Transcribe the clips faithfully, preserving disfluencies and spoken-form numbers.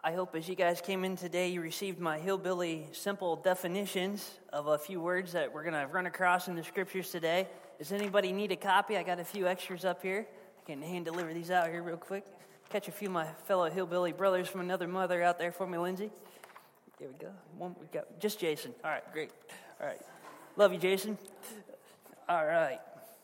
I hope as you guys came in today, you received my hillbilly simple definitions of a few words that we're going to run across in the scriptures today. Does anybody need a copy? I got a few extras up here. I can hand deliver these out here real quick. Catch a few of my fellow hillbilly brothers from another mother out there for me, Lindsay. Here we go. One, we got just Jason. All right, great. All right. Love you, Jason. All right.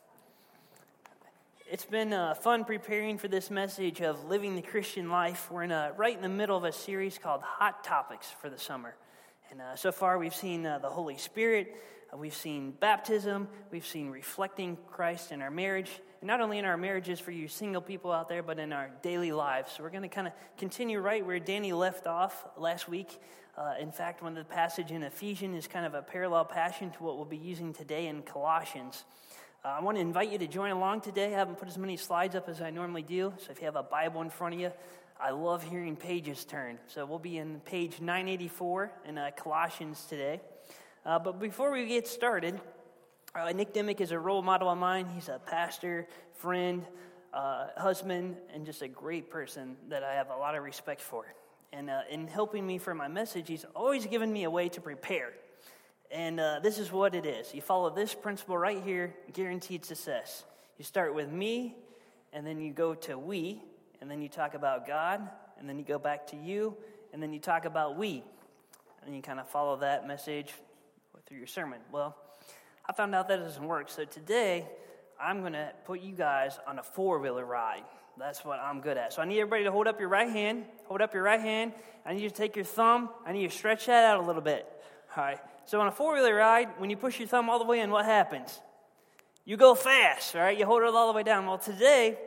It's been uh, fun preparing for this message of living the Christian life. We're in a, right in the middle of a series called Hot Topics for the summer. And uh, so far we've seen uh, the Holy Spirit, uh, we've seen baptism, we've seen reflecting Christ in our marriage, and not only in our marriages for you single people out there, but in our daily lives. So we're going to kind of continue right where Danny left off last week. Uh, in fact, one of the passage in Ephesians is kind of a parallel passage to what we'll be using today in Colossians. Uh, I want to invite you to join along today. I haven't put as many slides up as I normally do, so if you have a Bible in front of you, I love hearing pages turn. So we'll be in page nine eighty-four in uh, Colossians today. Uh, but before we get started, uh, Nick Dimick is a role model of mine. He's a pastor, friend, uh, husband, and just a great person that I have a lot of respect for. And uh, in helping me for my message, he's always given me a way to prepare. And uh, this is what it is. You follow this principle right here, guaranteed success. You start with me, and then you go to we, and then you talk about God, and then you go back to you, and then you talk about we. And you kind of follow that message through your sermon. Well, I found out that doesn't work. So today, I'm going to put you guys on a four-wheeler ride. That's what I'm good at. So I need everybody to hold up your right hand. Hold up your right hand. I need you to take your thumb. I need you to stretch that out a little bit. All right. So on a four-wheeler ride, when you push your thumb all the way in, what happens? You go fast, all right? You hold it all the way down. Well, today,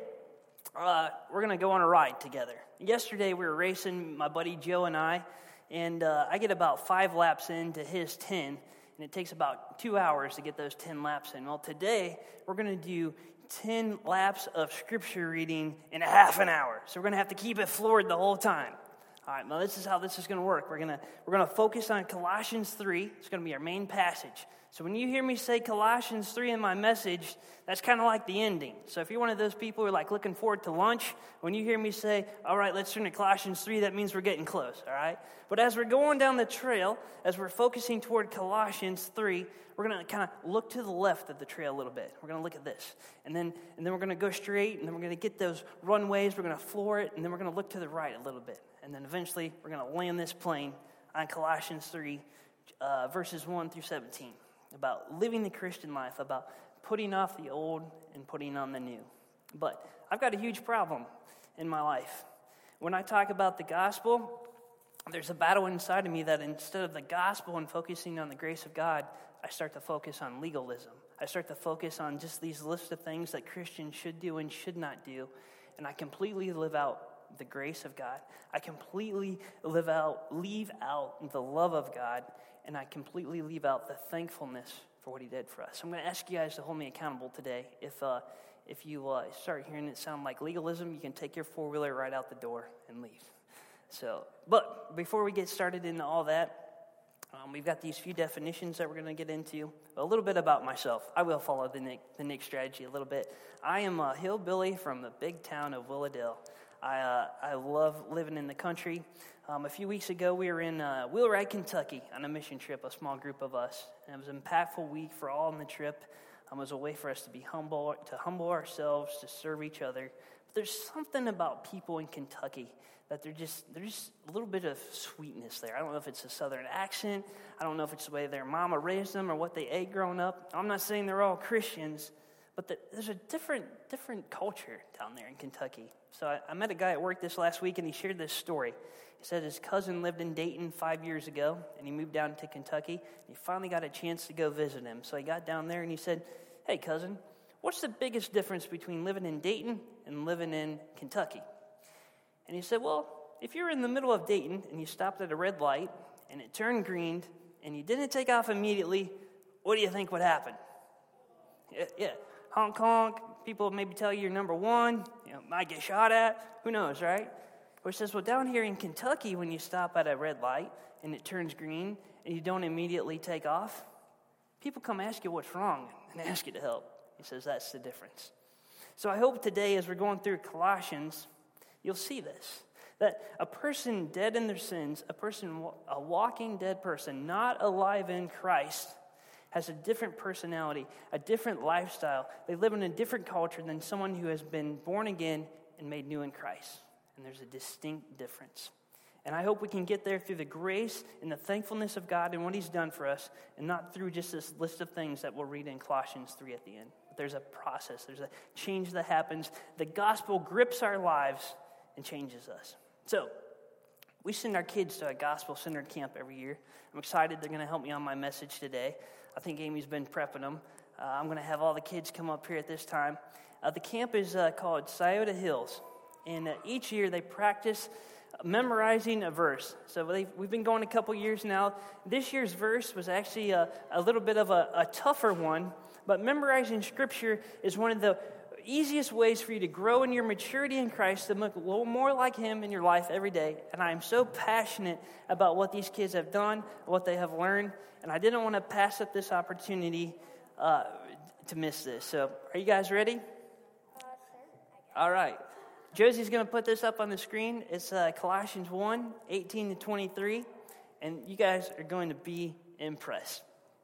uh, we're going to go on a ride together. Yesterday, we were racing, my buddy Joe and I, and uh, I get about five laps into his ten, and it takes about two hours to get those ten laps in. Well, today, we're going to do ten laps of scripture reading in a half an hour. So we're going to have to keep it floored the whole time. All right, now this is how this is going to work. We're going to we're going to focus on Colossians three. It's going to be our main passage. So when you hear me say Colossians three in my message, that's kind of like the ending. So if you're one of those people who are like looking forward to lunch, when you hear me say, all right, let's turn to Colossians three, that means we're getting close, all right? But as we're going down the trail, as we're focusing toward Colossians three, we're going to kind of look to the left of the trail a little bit. We're going to look at this. And then and then we're going to go straight, and then we're going to get those runways. We're going to floor it, and then we're going to look to the right a little bit. And then eventually, we're going to land this plane on Colossians three, uh, verses one through seventeen, about living the Christian life, about putting off the old and putting on the new. But I've got a huge problem in my life. When I talk about the gospel, there's a battle inside of me that instead of the gospel and focusing on the grace of God, I start to focus on legalism. I start to focus on just these lists of things that Christians should do and should not do, and I completely live out the grace of God. I completely live out, leave out the love of God, and I completely leave out the thankfulness for what he did for us. So I'm going to ask you guys to hold me accountable today. If uh, if you uh, start hearing it sound like legalism, you can take your four-wheeler right out the door and leave. So, but before we get started into all that, um, we've got these few definitions that we're going to get into. A little bit about myself. I will follow the Nick, the Nick strategy a little bit. I am a hillbilly from the big town of Willowdale. I uh, I love living in the country. Um, a few weeks ago, we were in uh, Wheelwright, Kentucky on a mission trip, a small group of us. And it was an impactful week for all on the trip. Um, it was a way for us to be humble, to humble ourselves, to serve each other. But there's something about people in Kentucky that they're just, there's just a little bit of sweetness there. I don't know if it's a southern accent. I don't know if it's the way their mama raised them or what they ate growing up. I'm not saying they're all Christians, but the, there's a different different culture down there in Kentucky. So I, I met a guy at work this last week, and he shared this story. He said his cousin lived in Dayton five years ago, and he moved down to Kentucky. And he finally got a chance to go visit him. So he got down there, and he said, hey, cousin, what's the biggest difference between living in Dayton and living in Kentucky? And he said, well, if you're in the middle of Dayton, and you stopped at a red light, and it turned green, and you didn't take off immediately, what do you think would happen? Yeah, yeah. Honk, honk. People maybe tell you you're number one. You know, might get shot at. Who knows, right? Or it says, well, down here in Kentucky, when you stop at a red light and it turns green and you don't immediately take off, people come ask you what's wrong and ask you to help. He says that's the difference. So I hope today, as we're going through Colossians, you'll see this, That a person dead in their sins, a person, a walking dead person, not alive in Christ, has a different personality, a different lifestyle. They live in a different culture than someone who has been born again and made new in Christ. And there's a distinct difference. And I hope we can get there through the grace and the thankfulness of God and what he's done for us, and not through just this list of things that we'll read in Colossians three at the end. But there's a process. There's a change that happens. The gospel grips our lives and changes us. So, we send our kids to a gospel-centered camp every year. I'm excited they're going to help me on my message today. I think Amy's been prepping them. Uh, I'm going to have all the kids come up here at this time. Uh, the camp is uh, called Scioto Hills. And uh, each year they practice memorizing a verse. So we've been going a couple years now. This year's verse was actually a, a little bit of a, a tougher one. But memorizing Scripture is one of the easiest ways for you to grow in your maturity in Christ, to look a little more like him in your life every day. And I am so passionate about what these kids have done, what they have learned, and I didn't want to pass up this opportunity uh, to miss this. So, are you guys ready? Uh, All right. Josie's going to put this up on the screen. It's uh, Colossians one, eighteen to twenty-three, and you guys are going to be impressed.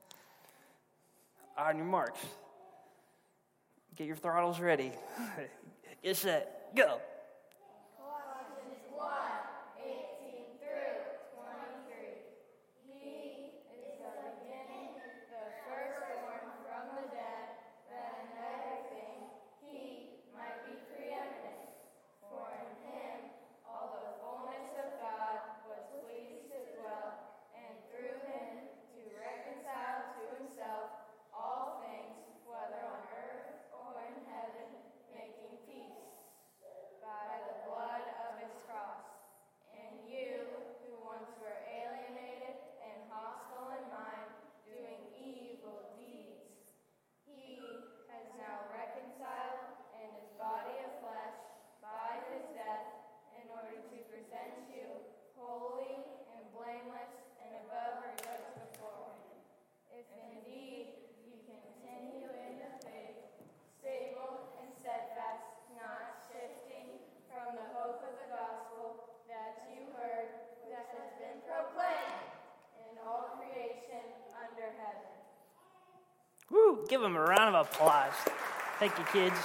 On your marks. Get your throttles ready. Get set. Go. Colossians one, eighteen through twenty-three. He is the beginning, the firstborn from the dead, that in everything he might be preeminent. For in him all the fullness of God was pleased to dwell, and through him to reconcile to himself all things, whether on earth or in heaven, making peace by the blood of his cross. And you, who once were alienated and hostile in mind, doing evil deeds, he has now reconciled in his body of flesh by his death, in order to present you holy and blameless and above reproach before him. If indeed you continue in the faith, stable and steadfast, not shifting from the hope of the gospel that you heard, that has been proclaimed in all creation under heaven. Woo! Give them a round of applause. Thank you, kids.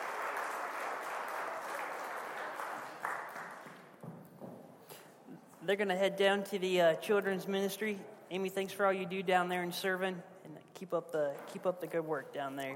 They're going to head down to the uh, children's ministry. Amy, thanks for all you do down there in serving, and keep up the keep up the good work down there.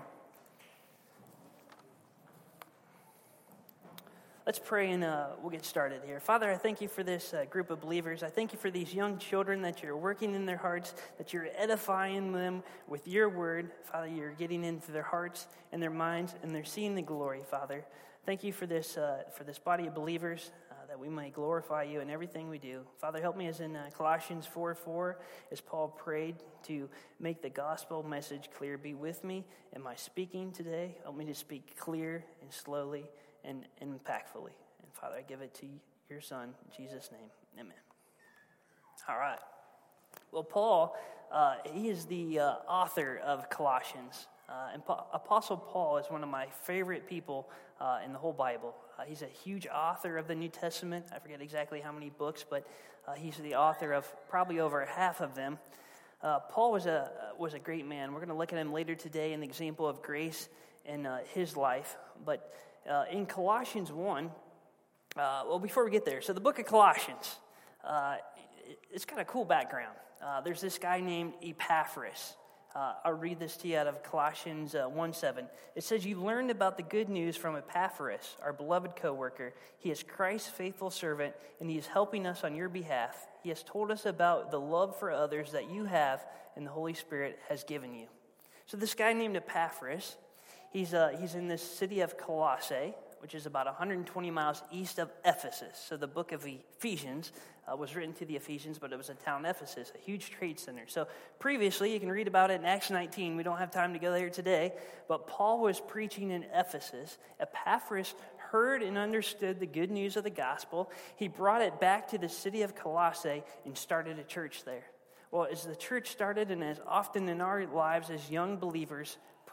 Let's pray and uh, we'll get started here. Father, I thank you for this uh, group of believers. I thank you for these young children that you're working in their hearts, that you're edifying them with your word. Father, you're getting into their hearts and their minds, and they're seeing the glory, Father. Thank you for this uh, for this body of believers, uh, that we might glorify you in everything we do. Father, help me as in uh, Colossians four four, as Paul prayed to make the gospel message clear. Be with me in my speaking today. Help me to speak clear and slowly and impactfully. And Father, I give it to your Son, in Jesus' name, amen. All right. Well, Paul, uh, he is the uh, author of Colossians. Uh, and pa- Apostle Paul is one of my favorite people uh, in the whole Bible. Uh, he's a huge author of the New Testament. I forget exactly how many books, but uh, he's the author of probably over half of them. Uh, Paul was a was a great man. We're going to look at him later today, an example of grace in uh, his life. But uh, in Colossians one, uh, well, before we get there, so the book of Colossians, uh, it, it's got a cool background. Uh, there's this guy named Epaphras. Uh, I'll read this to you out of Colossians uh, one seven. It says, "You learned about the good news from Epaphras, our beloved co-worker. He is Christ's faithful servant, and he is helping us on your behalf. He has told us about the love for others that you have and the Holy Spirit has given you." So this guy named Epaphras, he's uh, he's in this city of Colossae, which is about one hundred twenty miles east of Ephesus. So the book of Ephesians uh, was written to the Ephesians, but it was a town, Ephesus, a huge trade center. So previously, you can read about it in Acts nineteen. We don't have time to go there today, but Paul was preaching in Ephesus. Epaphras heard and understood the good news of the gospel. He brought it back to the city of Colossae and started a church there. Well, as the church started, and as often in our lives as young believers,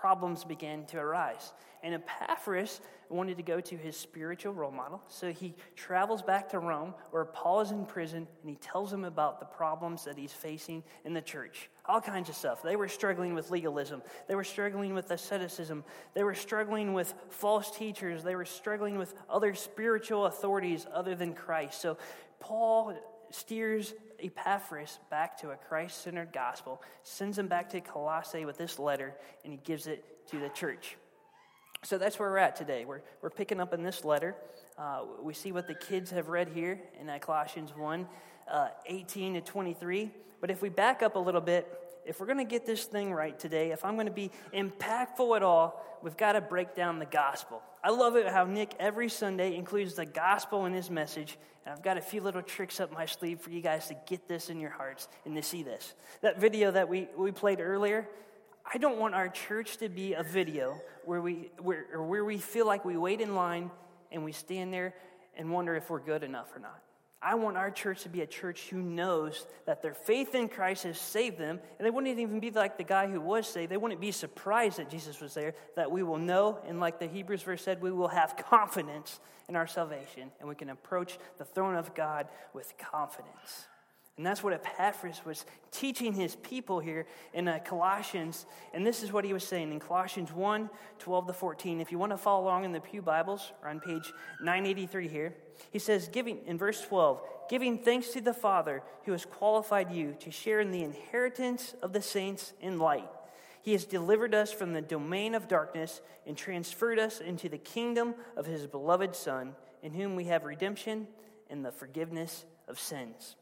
problems began to arise. And Epaphras wanted to go to his spiritual role model, so he travels back to Rome, where Paul is in prison, and he tells him about the problems that he's facing in the church. All kinds of stuff. They were struggling with legalism. They were struggling with asceticism. They were struggling with false teachers. They were struggling with other spiritual authorities other than Christ. So Paul steers Epaphras back to a Christ-centered gospel, sends him back to Colossae with this letter, and he gives it to the church. So that's where we're at today. We're we're picking up in this letter. Uh, we see what the kids have read here in uh, Colossians one, uh, eighteen to twenty-three. But if we back up a little bit, if we're going to get this thing right today, if I'm going to be impactful at all, we've got to break down the gospel. I love it how Nick every Sunday includes the gospel in his message, and I've got a few little tricks up my sleeve for you guys to get this in your hearts and to see this. That video that we, we played earlier, I don't want our church to be a video where we where, or where we feel like we wait in line and we stand there and wonder if we're good enough or not. I want our church to be a church who knows that their faith in Christ has saved them, and they wouldn't even be like the guy who was saved. They wouldn't be surprised that Jesus was there, that we will know, and like the Hebrews verse said, we will have confidence in our salvation, and we can approach the throne of God with confidence. And that's what Epaphras was teaching his people here in uh, Colossians. And this is what he was saying in Colossians one, twelve to fourteen. If you want to follow along in the Pew Bibles, or on page nine eighty-three here, he says, "Giving in verse twelve, giving thanks to the Father who has qualified you to share in the inheritance of the saints in light. He has delivered us from the domain of darkness and transferred us into the kingdom of his beloved Son, in whom we have redemption and the forgiveness of sins."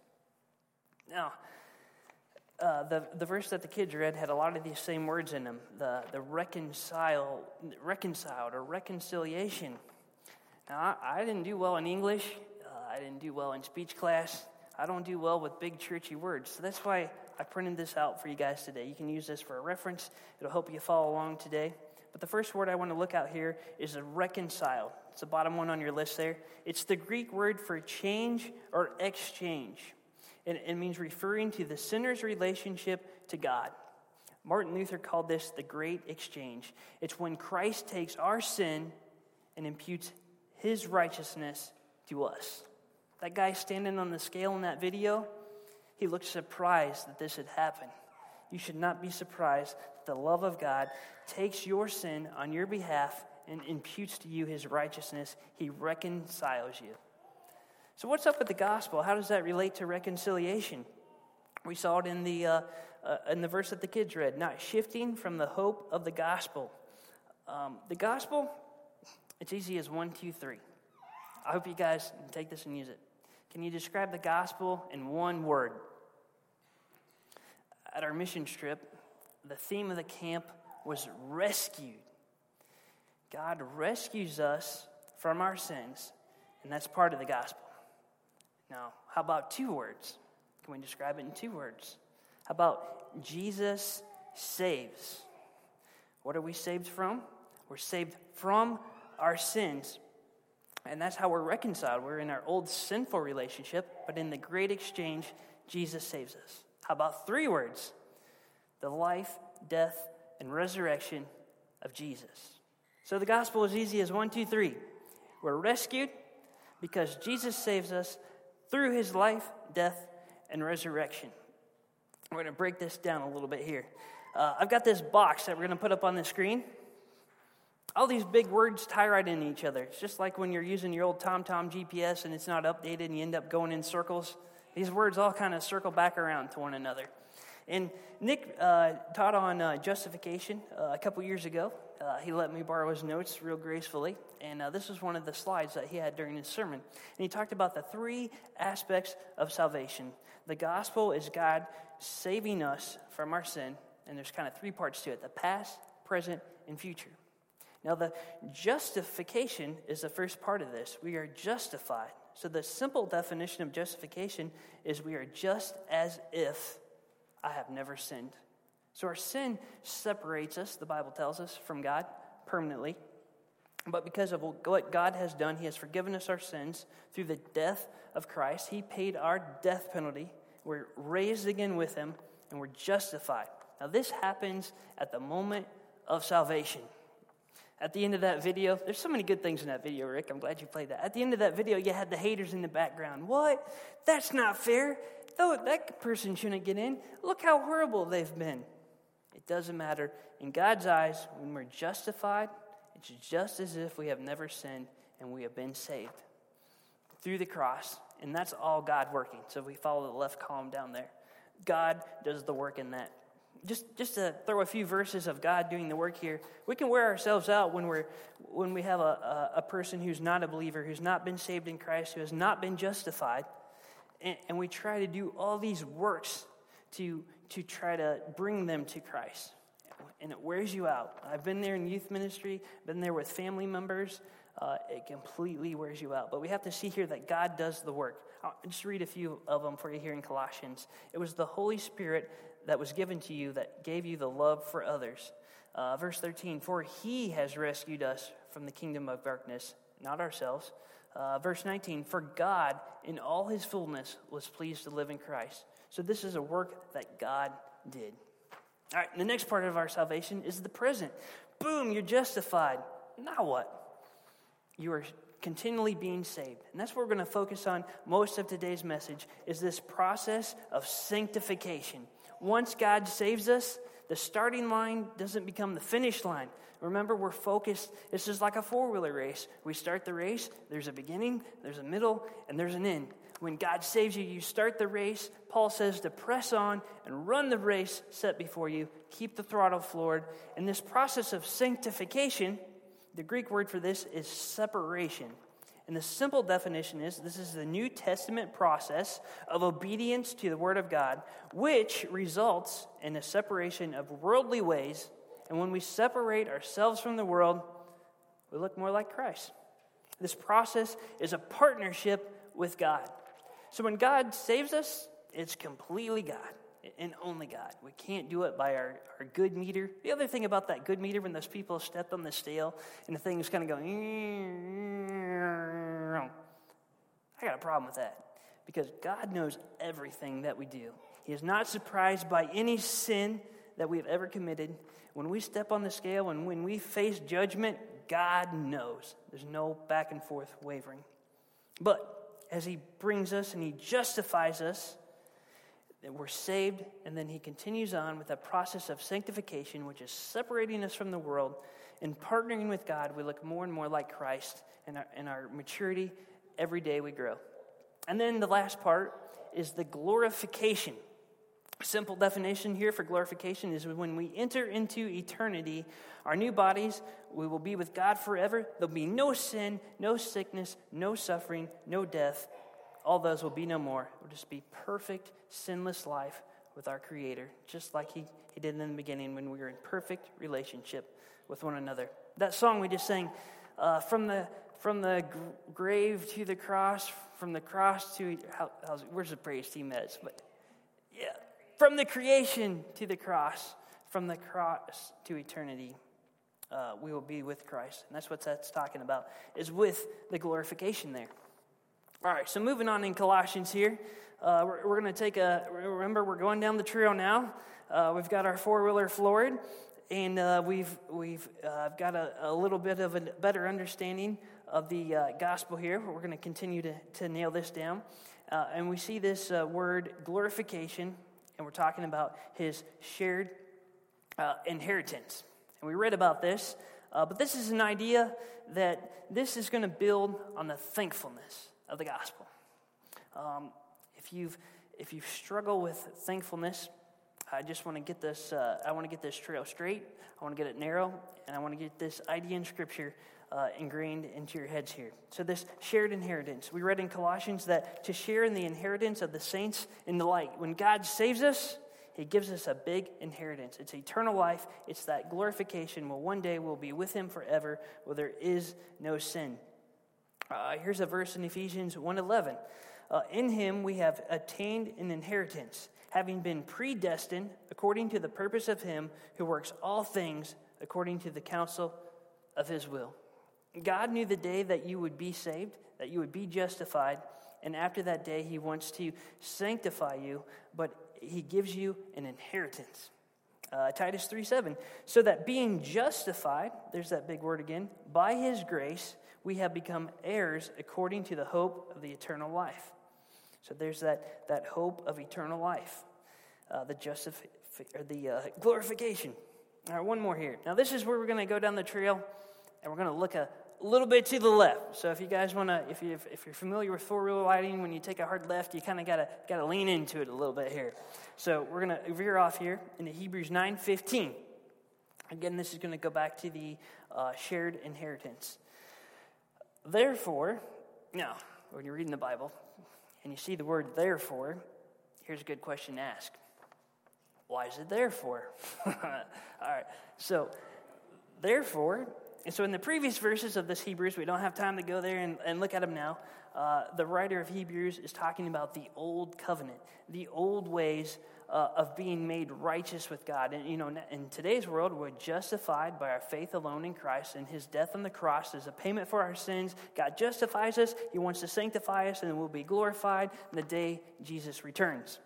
Now, uh, the, the verse that the kids read had a lot of these same words in them. The, the reconcile, reconciled or reconciliation. Now, I, I didn't do well in English. Uh, I didn't do well in speech class. I don't do well with big churchy words. So that's why I printed this out for you guys today. You can use this for a reference. It'll help you follow along today. But the first word I want to look at here is a reconciled. It's the bottom one on your list there. It's the Greek word for change or exchange. It, it means referring to the sinner's relationship to God. Martin Luther called this the great exchange. It's when Christ takes our sin and imputes his righteousness to us. That guy standing on the scale in that video, he looked surprised that this had happened. You should not be surprised that the love of God takes your sin on your behalf and imputes to you his righteousness. He reconciles you. So what's up with the gospel? How does that relate to reconciliation? We saw it in the uh, uh, in the verse that the kids read, not shifting from the hope of the gospel. Um, the gospel, it's easy as one, two, three. I hope you guys take this and use it. Can you describe the gospel in one word? At our mission trip, the theme of the camp was rescued. God rescues us from our sins, and that's part of the gospel. Now, how about two words? Can we describe it in two words? How about Jesus saves? What are we saved from? We're saved from our sins. And that's how we're reconciled. We're in our old sinful relationship, but in the great exchange, Jesus saves us. How about three words? The life, death, and resurrection of Jesus. So the gospel is easy as one, two, three. We're rescued because Jesus saves us through his life, death, and resurrection. We're going to break this down a little bit here. Uh, I've got this box that we're going to put up on the screen. All these big words tie right into each other. It's just like when you're using your old TomTom G P S and it's not updated and you end up going in circles. These words all kind of circle back around to one another. And Nick uh, taught on uh, justification uh, a couple years ago. Uh, he let me borrow his notes real gracefully. And uh, this was one of the slides that he had during his sermon. And he talked about the three aspects of salvation. The gospel is God saving us from our sin. And there's kind of three parts to it: the past, present, and future. Now, the justification is the first part of this. We are justified. So the simple definition of justification is we are just as if I have never sinned. So our sin separates us, the Bible tells us, from God permanently. But because of what God has done, he has forgiven us our sins through the death of Christ. He paid our death penalty. We're raised again with him, and we're justified. Now, this happens at the moment of salvation. At the end of that video, there's so many good things in that video, Rick. I'm glad you played that. At the end of that video, you had the haters in the background. What? That's not fair. Though that person shouldn't get in. Look how horrible they've been. It doesn't matter. In God's eyes, when we're justified, it's just as if we have never sinned and we have been saved through the cross. And that's all God working. So if we follow the left column down there, God does the work in that. Just just to throw a few verses of God doing the work here, we can wear ourselves out when we're when we have a, a, a person who's not a believer, who's not been saved in Christ, who has not been justified, and, and we try to do all these works to to try to bring them to Christ. And it wears you out. I've been there in youth ministry, been there with family members. Uh, it completely wears you out. But we have to see here that God does the work. I'll just read a few of them for you here in Colossians. It was the Holy Spirit that was given to you that gave you the love for others. Uh, verse thirteen, for he has rescued us from the kingdom of darkness, not ourselves. Uh, verse nineteen, for God in all his fullness was pleased to live in Christ. So this is a work that God did. All right, the next part of our salvation is the present. Boom, you're justified. Now what? You are continually being saved. And that's what we're going to focus on most of today's message, is this process of sanctification. Once God saves us, the starting line doesn't become the finish line. Remember, we're focused. This is like a four-wheeler race. We start the race, there's a beginning, there's a middle, and there's an end. When God saves you, you start the race. Paul says to press on and run the race set before you. Keep the throttle floored. And this process of sanctification, the Greek word for this is separation. And the simple definition is this is the New Testament process of obedience to the Word of God, which results in a separation of worldly ways. And when we separate ourselves from the world, we look more like Christ. This process is a partnership with God. So when God saves us, it's completely God and only God. We can't do it by our, our good meter. The other thing about that good meter, when those people stepped on the scale and the thing is kind of going, I got a problem with that, because God knows everything that we do. He is not surprised by any sin that we have ever committed. When we step on the scale and when we face judgment, God knows. There's no back and forth wavering. But as he brings us and he justifies us, that we're saved, and then he continues on with a process of sanctification, which is separating us from the world and partnering with God. We look more and more like Christ, and our, and our maturity, every day we grow. And then the last part is the glorification. Simple definition here for glorification is when we enter into eternity, our new bodies, we will be with God forever. There'll be no sin, no sickness, no suffering, no death. All those will be no more. It will just be perfect, sinless life with our Creator, just like he, he did in the beginning when we were in perfect relationship with one another. That song we just sang, uh, from the from the g- grave to the cross, from the cross to, how, how's, where's the praise team at? But yeah, from the creation to the cross, from the cross to eternity, uh, we will be with Christ. And that's what that's talking about, is with the glorification there. All right, so moving on in Colossians here, uh, we're, we're going to take a, remember we're going down the trail now. Uh, we've got our four-wheeler floored, and uh, we've we've uh, got a, a little bit of a better understanding of the uh, gospel here. We're going to continue to, to nail this down. Uh, and we see this uh, word glorification, and we're talking about his shared uh, inheritance. And we read about this, uh, but this is an idea that this is going to build on the thankfulness of the gospel. Um, if you've if you struggle with thankfulness, I just want to get this. Uh, I want to get this trail straight. I want to get it narrow, and I want to get this idea in Scripture uh, ingrained into your heads here. So this shared inheritance. We read in Colossians that to share in the inheritance of the saints in the light. When God saves us, he gives us a big inheritance. It's eternal life. It's that glorification. Well, one day we'll be with him forever, where there is no sin. Uh, here's a verse in Ephesians one eleven. Uh, in him we have attained an inheritance, having been predestined according to the purpose of him who works all things according to the counsel of his will. God knew the day that you would be saved, that you would be justified, and after that day he wants to sanctify you, but he gives you an inheritance. Uh, Titus three seven, so that being justified, there's that big word again, by his grace, we have become heirs according to the hope of the eternal life. So there's that, that hope of eternal life, uh, the justif- or the uh, glorification. All right, one more here. Now this is where we're going to go down the trail, and we're going to look a little bit to the left. So if you guys want to, if you if you're familiar with four-wheel lighting, when you take a hard left, you kind of gotta gotta lean into it a little bit here. So we're going to veer off here into Hebrews nine fifteen. Again, this is going to go back to the uh, shared inheritance. Therefore, now, when you're reading the Bible and you see the word therefore, here's a good question to ask. Why is it therefore? All right, so therefore, and so in the previous verses of this Hebrews, we don't have time to go there and, and look at them now. Uh, the writer of Hebrews is talking about the old covenant, the old ways uh, of being made righteous with God. And, you know, in today's world, we're justified by our faith alone in Christ and his death on the cross as a payment for our sins. God justifies us. He wants to sanctify us, and we'll be glorified the day Jesus returns.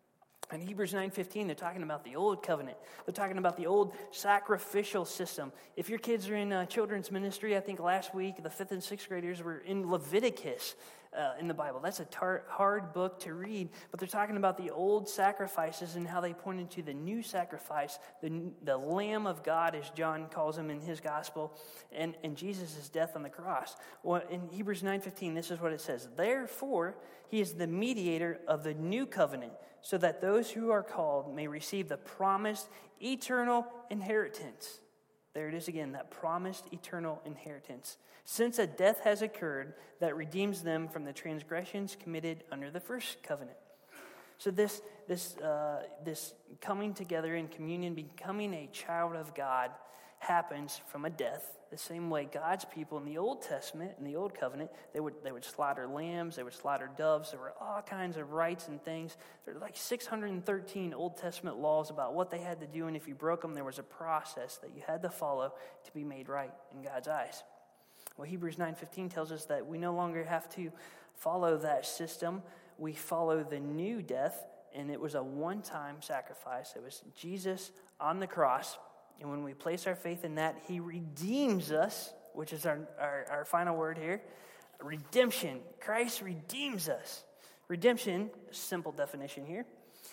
In Hebrews nine fifteen, they're talking about the old covenant. They're talking about the old sacrificial system. If your kids are in uh, children's ministry, I think last week the fifth and sixth graders were in Leviticus uh, in the Bible. That's a tar- hard book to read, but they're talking about the old sacrifices and how they pointed to the new sacrifice, the, the Lamb of God, as John calls him in his gospel, and, and Jesus' death on the cross. Well, in Hebrews nine fifteen, this is what it says. Therefore, he is the mediator of the new covenant, so that those who are called may receive the promised eternal inheritance. There it is again, that promised eternal inheritance. Since a death has occurred that redeems them from the transgressions committed under the first covenant. So this, this, uh, this coming together in communion, becoming a child of God, happens from a death. The same way God's people in the Old Testament, in the Old Covenant, they would they would slaughter lambs, they would slaughter doves. There were all kinds of rites and things. There were like six hundred thirteen Old Testament laws about what they had to do, and if you broke them, there was a process that you had to follow to be made right in God's eyes. Well, Hebrews nine fifteen tells us that we no longer have to follow that system. We follow the new death, and it was a one-time sacrifice. It was Jesus on the cross. And when we place our faith in that, he redeems us, which is our, our, our final word here. Redemption. Christ redeems us. Redemption, simple definition here.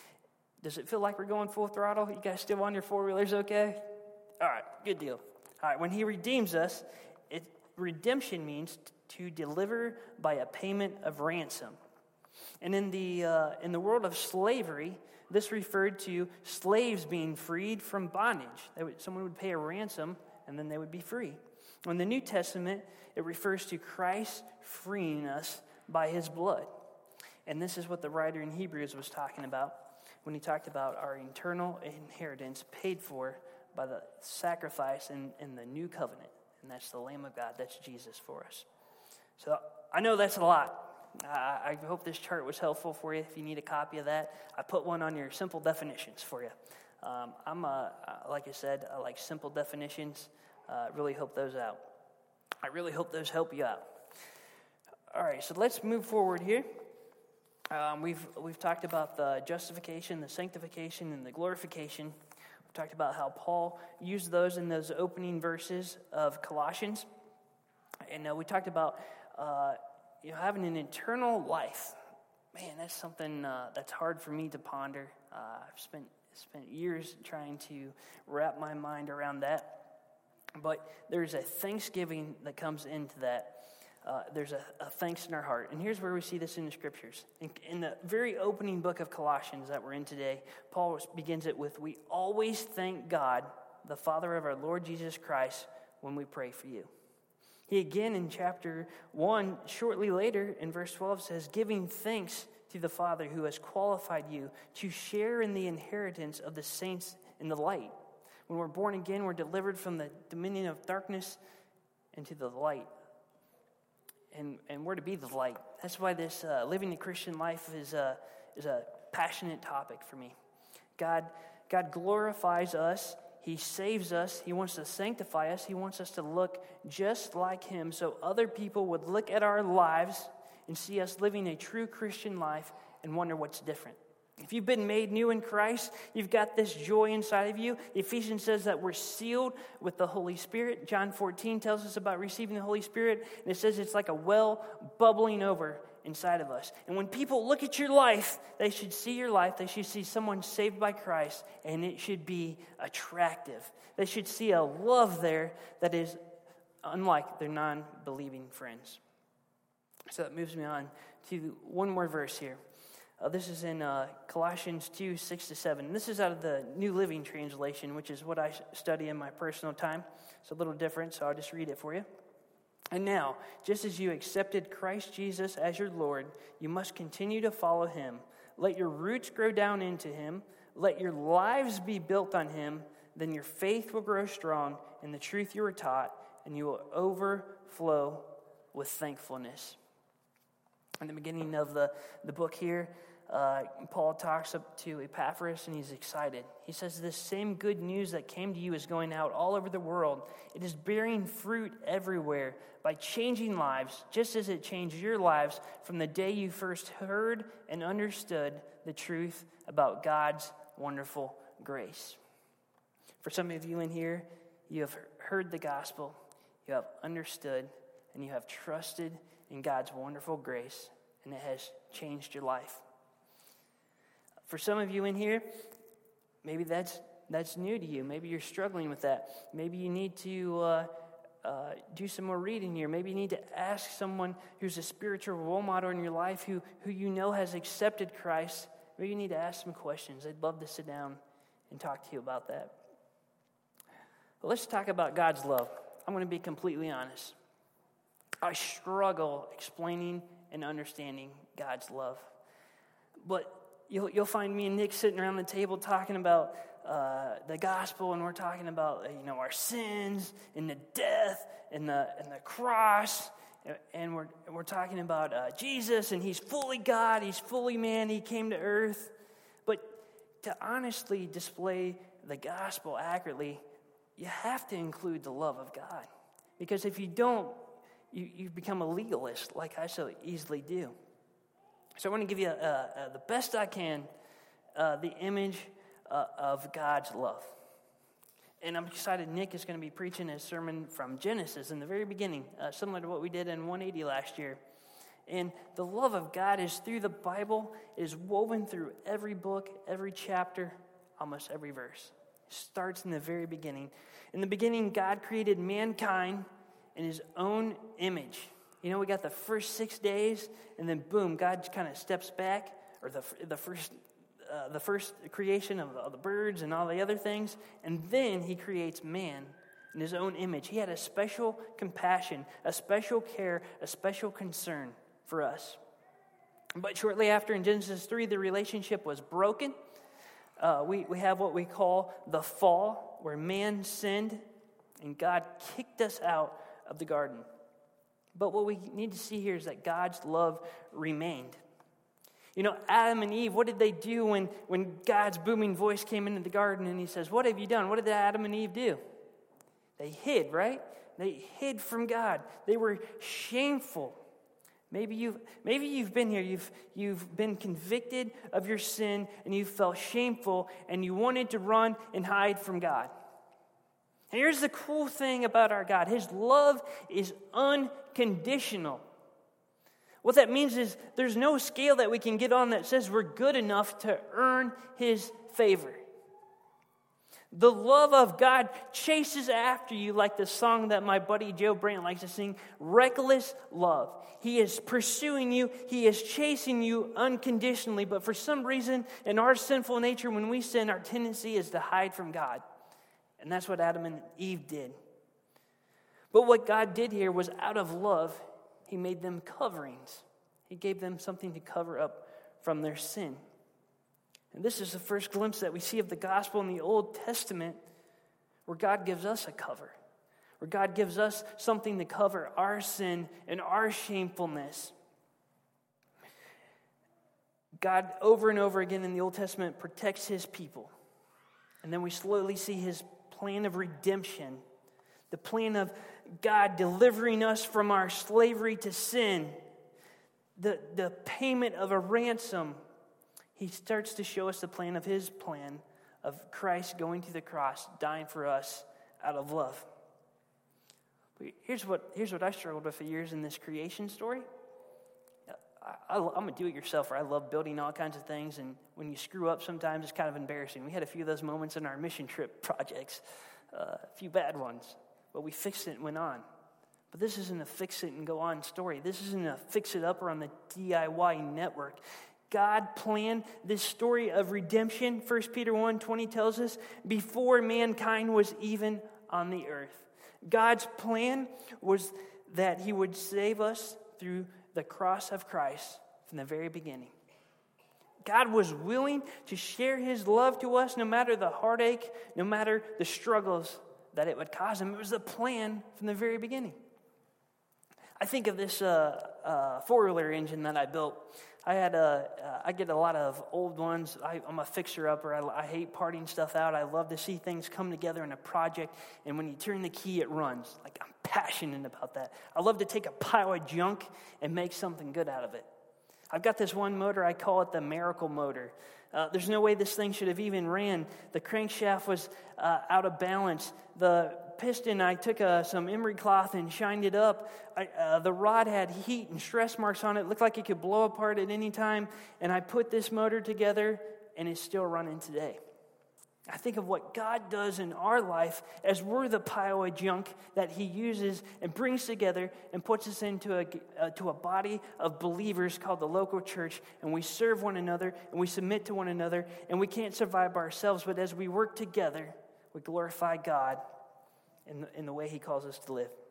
Does it feel like we're going full throttle? You guys still on your four-wheelers okay? All right, good deal. All right, when he redeems us, it, redemption means to deliver by a payment of ransom. And in the uh, in the world of slavery, this referred to slaves being freed from bondage. They would, someone would pay a ransom, and then they would be free. In the New Testament, it refers to Christ freeing us by his blood. And this is what the writer in Hebrews was talking about when he talked about our eternal inheritance paid for by the sacrifice in, in the new covenant. And that's the Lamb of God. That's Jesus for us. So I know that's a lot. Uh, I hope this chart was helpful for you. If you need a copy of that, I put one on your simple definitions for you. Um, I'm, uh, like I said, I like simple definitions. Uh, really hope those out. I really hope those help you out. All right, so let's move forward here. Um, we've we've talked about the justification, the sanctification, and the glorification. We've talked about how Paul used those in those opening verses of Colossians, and uh, we talked about uh, you know having an eternal life. Man, that's something uh, that's hard for me to ponder. Uh, I've spent spent years trying to wrap my mind around that. But there's a thanksgiving that comes into that. Uh, there's a, a thanks in our heart. And here's where we see this in the scriptures. In, in the very opening book of Colossians that we're in today, Paul begins it with, "We always thank God, the Father of our Lord Jesus Christ, when we pray for you." He again in chapter one, shortly later in verse twelve says, "Giving thanks to the Father who has qualified you to share in the inheritance of the saints in the light." When we're born again, we're delivered from the dominion of darkness into the light. And and we're to be the light. That's why this uh, living the Christian life is a, is a passionate topic for me. God, God glorifies us. He saves us. He wants to sanctify us. He wants us to look just like him so other people would look at our lives and see us living a true Christian life and wonder what's different. If you've been made new in Christ, you've got this joy inside of you. Ephesians says that we're sealed with the Holy Spirit. John fourteen tells us about receiving the Holy Spirit, and it says it's like a well bubbling over inside of us. And when people look at your life, they should see your life. They should see someone saved by Christ, and it should be attractive. They should see a love there that is unlike their non-believing friends. So that moves me on to one more verse here. Uh, this is in uh, Colossians two, six to seven. This is out of the New Living Translation, which is what I study in my personal time. It's a little different, so I'll just read it for you. And now, just as you accepted Christ Jesus as your Lord, you must continue to follow him. Let your roots grow down into him. Let your lives be built on him. Then your faith will grow strong in the truth you were taught, and you will overflow with thankfulness. In the beginning of the, the book here, uh, Paul talks up to Epaphras, and he's excited. He says, this same good news that came to you is going out all over the world. It is bearing fruit everywhere by changing lives, just as it changed your lives from the day you first heard and understood the truth about God's wonderful grace. For some of you in here, you have heard the gospel, you have understood, and you have trusted in God's wonderful grace, and it has changed your life. For some of you in here, maybe that's that's new to you. Maybe you're struggling with that. Maybe you need to uh, uh, do some more reading here. Maybe you need to ask someone who's a spiritual role model in your life who, who you know has accepted Christ. Maybe you need to ask some questions. I'd love to sit down and talk to you about that. But let's talk about God's love. I'm going to be completely honest. I struggle explaining and understanding God's love. But you'll, you'll find me and Nick sitting around the table talking about uh, the gospel, and we're talking about you know our sins and the death and the and the cross, and we're and we're talking about uh, Jesus, and he's fully God, he's fully man, he came to earth. But to honestly display the gospel accurately, you have to include the love of God, because if you don't, You, you become a legalist, like I so easily do. So I want to give you uh, uh, the best I can, uh, the image uh, of God's love. And I'm excited Nick is going to be preaching his sermon from Genesis in the very beginning, uh, similar to what we did in one eighty last year. And the love of God is through the Bible, is woven through every book, every chapter, almost every verse. It starts in the very beginning. In the beginning, God created mankind in his own image. You know, we got the first six days, and then boom, God kind of steps back, or the the first uh, the first creation of, of the birds and all the other things, and then he creates man in his own image. He had a special compassion, a special care, a special concern for us. But shortly after, in Genesis three, the relationship was broken. Uh, we, we have what we call the fall, where man sinned, and God kicked us out of the garden. But what we need to see here is that God's love remained. You know, Adam and Eve, what did they do when, when God's booming voice came into the garden and he says, what have you done? What did Adam and Eve do? They hid, right? They hid from God. They were shameful. Maybe you've maybe you've been here, you've you've been convicted of your sin, and you felt shameful, and you wanted to run and hide from God. And here's the cool thing about our God. His love is unconditional. What that means is there's no scale that we can get on that says we're good enough to earn his favor. The love of God chases after you like the song that my buddy Joe Brandt likes to sing, reckless love. He is pursuing you. He is chasing you unconditionally. But for some reason, in our sinful nature, when we sin, our tendency is to hide from God. And that's what Adam and Eve did. But what God did here was out of love, he made them coverings. He gave them something to cover up from their sin. And this is the first glimpse that we see of the gospel in the Old Testament, where God gives us a cover, where God gives us something to cover our sin and our shamefulness. God, over and over again in the Old Testament, protects his people. And then we slowly see his plan of redemption, the plan of God delivering us from our slavery to sin, the, the payment of a ransom. he starts to show us the plan of his plan of Christ going to the cross, dying for us out of love. But here's what, here's what I struggled with for years in this creation story. I, I, I'm a do-it-yourselfer. I love building all kinds of things, and when you screw up sometimes, it's kind of embarrassing. We had a few of those moments in our mission trip projects, uh, a few bad ones, but we fixed it and went on. But this isn't a fix-it-and-go-on story. This isn't a fix-it-upper on the D I Y network. God planned this story of redemption, First Peter one twenty tells us, before mankind was even on the earth. God's plan was that he would save us through the cross of Christ from the very beginning. God was willing to share his love to us no matter the heartache, no matter the struggles that it would cause him. It was the plan from the very beginning. I think of this uh, uh, four-wheeler engine that I built. I had a, uh, I get a lot of old ones. I, I'm a fixer-upper. I, I hate parting stuff out. I love to see things come together in a project, and when you turn the key, it runs. Like, I'm passionate about that. I love to take a pile of junk and make something good out of it. I've got this one motor, I call it the miracle motor. Uh, there's no way this thing should have even ran. The crankshaft was uh, out of balance. The piston, I took uh, some emery cloth and shined it up. I, uh, the rod had heat and stress marks on it. It looked like it could blow apart at any time. And I put this motor together, and it's still running today. I think of what God does in our life as we're the pile of junk that he uses and brings together and puts us into a, uh, to a body of believers called the local church, and we serve one another, and we submit to one another, and we can't survive by ourselves, but as we work together, we glorify God in the, in the way he calls us to live.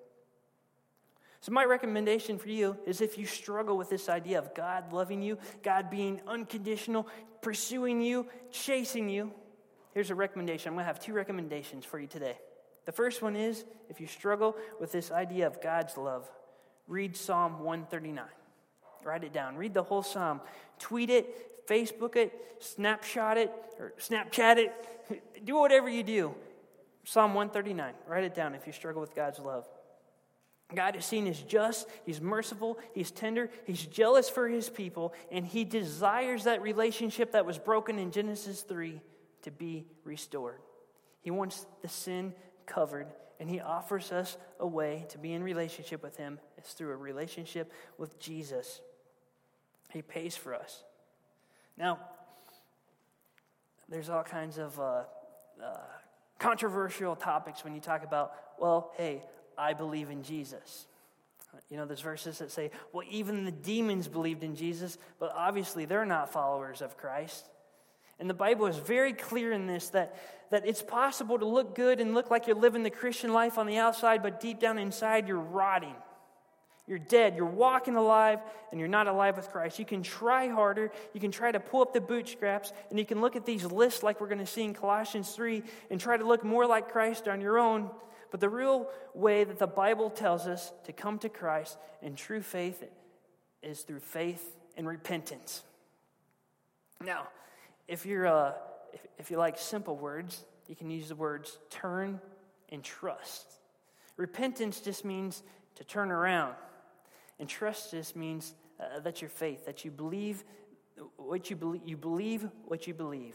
So my recommendation for you is if you struggle with this idea of God loving you, God being unconditional, pursuing you, chasing you, here's a recommendation. I'm going to have two recommendations for you today. The first one is, if you struggle with this idea of God's love, read Psalm one thirty-nine. Write it down. Read the whole psalm. Tweet it, Facebook it, snapshot it, or Snapchat it. Do whatever you do. Psalm one thirty-nine. Write it down if you struggle with God's love. God is seen as just, he's merciful, he's tender, he's jealous for his people, and he desires that relationship that was broken in Genesis three to be restored. He wants the sin covered, and he offers us a way to be in relationship with him. It's through a relationship with Jesus. He pays for us. Now, there's all kinds of uh, uh, controversial topics when you talk about, well, hey, I believe in Jesus. You know, there's verses that say, well, even the demons believed in Jesus, but obviously they're not followers of Christ. And the Bible is very clear in this, that, that it's possible to look good and look like you're living the Christian life on the outside, but deep down inside you're rotting. You're dead. You're walking alive, and you're not alive with Christ. You can try harder. You can try to pull up the bootstraps, and you can look at these lists like we're going to see in Colossians three and try to look more like Christ on your own. But the real way that the Bible tells us to come to Christ in true faith is through faith and repentance. Now, if you're uh, if, if you like simple words, you can use the words turn and trust. Repentance just means to turn around. And trust just means uh, that's your faith, that you believe what you believe. You believe what you believe.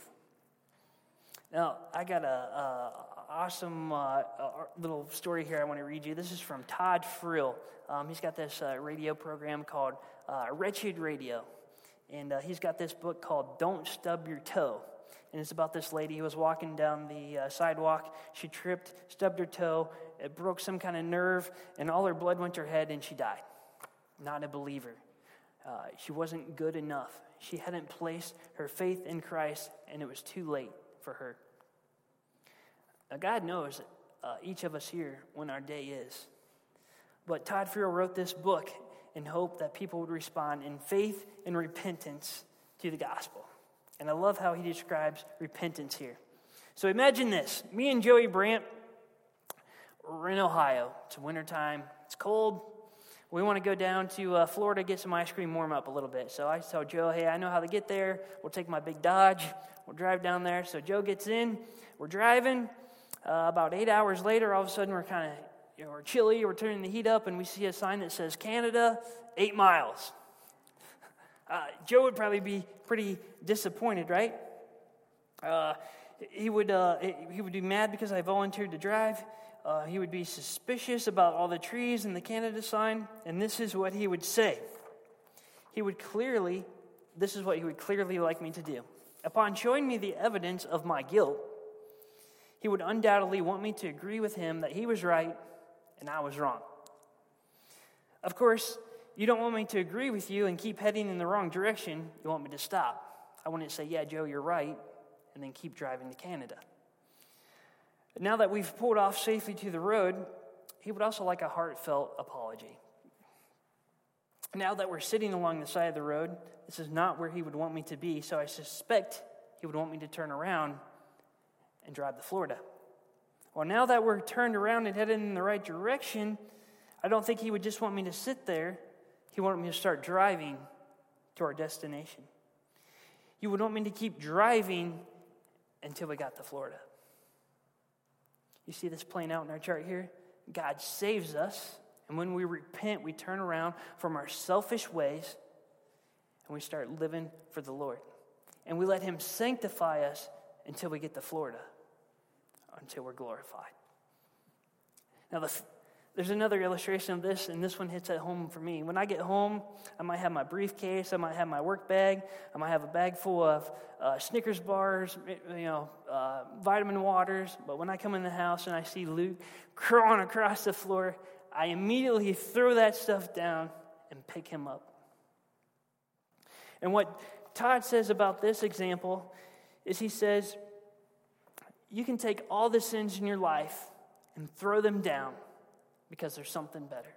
Now, I got a, a awesome uh, little story here I want to read you. This is from Todd Friel. Um, he's got this uh, radio program called uh, Wretched Radio. And uh, he's got this book called Don't Stub Your Toe. And it's about this lady who was walking down the uh, sidewalk. She tripped, stubbed her toe. It broke some kind of nerve, and all her blood went to her head, and she died. Not a believer. Uh, she wasn't good enough. She hadn't placed her faith in Christ, and it was too late for her. Now, God knows uh, each of us here when our day is. But Todd Friel wrote this book in hope that people would respond in faith and repentance to the gospel. And I love how he describes repentance here. So imagine this. Me and Joey Brandt, we're in Ohio. It's wintertime. It's cold. We want to go down to uh, Florida, get some ice cream, warm up a little bit. So I tell Joe, hey, I know how to get there. We'll take my big Dodge. We'll drive down there. So Joe gets in. We're driving. Uh, about eight hours later, all of a sudden, we're kind of, you know, we're chilly. We're turning the heat up, and we see a sign that says Canada, eight miles. Uh, Joe would probably be pretty disappointed, right? Uh, he would uh, he would be mad because I volunteered to drive. Uh, he would be suspicious about all the trees and the Canada sign, and this is what he would say. He would clearly, this is what he would clearly like me to do. Upon showing me the evidence of my guilt, he would undoubtedly want me to agree with him that he was right and I was wrong. Of course, you don't want me to agree with you and keep heading in the wrong direction. You want me to stop. I want to say, yeah, Joe, you're right, and then keep driving to Canada. Now that we've pulled off safely to the road, he would also like a heartfelt apology. Now that we're sitting along the side of the road, this is not where he would want me to be, so I suspect he would want me to turn around and drive to Florida. Well, now that we're turned around and headed in the right direction, I don't think he would just want me to sit there. He wanted me to start driving to our destination. He would want me to keep driving until we got to Florida. You see this playing out in our chart here? God saves us, and when we repent, we turn around from our selfish ways, and we start living for the Lord. And we let him sanctify us until we get to Florida, until we're glorified. Now, the, there's another illustration of this, and this one hits at home for me. When I get home, I might have my briefcase, I might have my work bag, I might have a bag full of uh, Snickers bars, you know, uh, vitamin waters. But when I come in the house and I see Luke crawling across the floor, I immediately throw that stuff down and pick him up. And what Todd says about this example is he says, you can take all the sins in your life and throw them down because there's something better.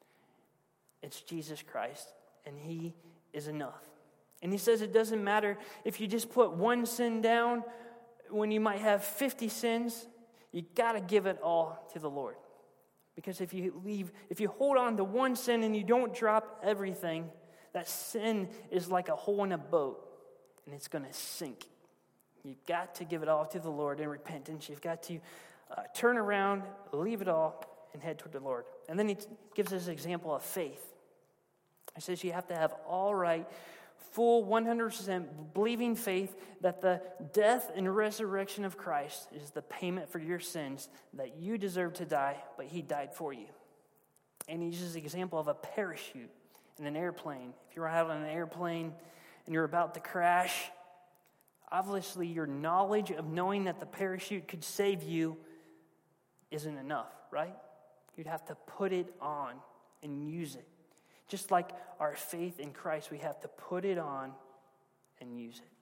It's Jesus Christ, and he is enough. And he says it doesn't matter if you just put one sin down when you might have fifty sins. You got to give it all to the Lord. Because if you leave, if you hold on to one sin and you don't drop everything, that sin is like a hole in a boat, and it's going to sink. You've got to give it all to the Lord in repentance. You've got to uh, turn around, leave it all, and head toward the Lord. And then he t- gives us an example of faith. He says you have to have all right, full one hundred percent believing faith that the death and resurrection of Christ is the payment for your sins, that you deserve to die, but he died for you. And he uses the example of a parachute in an airplane. If you're out on an airplane and you're about to crash, obviously your knowledge of knowing that the parachute could save you isn't enough, right? You'd have to put it on and use it. Just like our faith in Christ, we have to put it on and use it.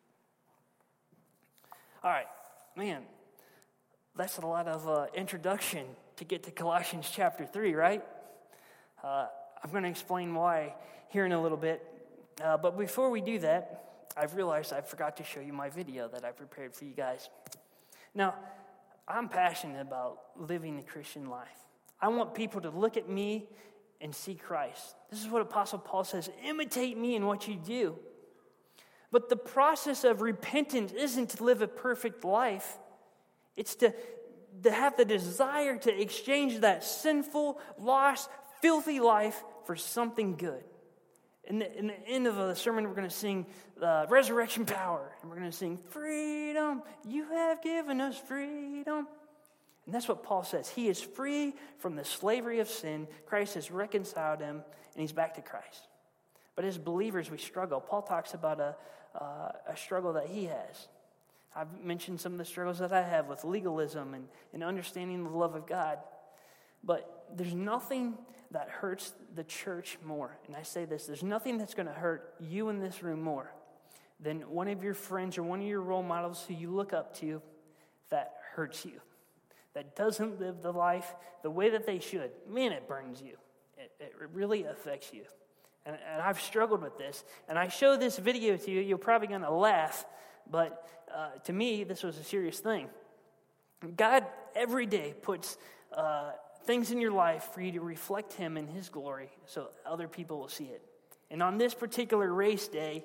All right, man, that's a lot of uh, introduction to get to Colossians chapter three, right? Uh, I'm going to explain why here in a little bit. Uh, but before we do that, I've realized I forgot to show you my video that I prepared for you guys. Now, I'm passionate about living the Christian life. I want people to look at me and see Christ. This is what Apostle Paul says, imitate me in what you do. But the process of repentance isn't to live a perfect life. It's to, to have the desire to exchange that sinful, lost, filthy life for something good. In the, in the end of the sermon, we're going to sing uh, resurrection power. And we're going to sing freedom. You have given us freedom. And that's what Paul says. He is free from the slavery of sin. Christ has reconciled him, and he's back to Christ. But as believers, we struggle. Paul talks about a, uh, a struggle that he has. I've mentioned some of the struggles that I have with legalism and, and understanding the love of God. But there's nothing that hurts the church more. And I say this, there's nothing that's going to hurt you in this room more than one of your friends or one of your role models who you look up to that hurts you, that doesn't live the life the way that they should. Man, it burns you. It, it really affects you. And, and I've struggled with this. And I show this video to you, you're probably going to laugh, but uh, to me, this was a serious thing. God every day puts uh, things in your life for you to reflect him in his glory so other people will see it. And on this particular race day,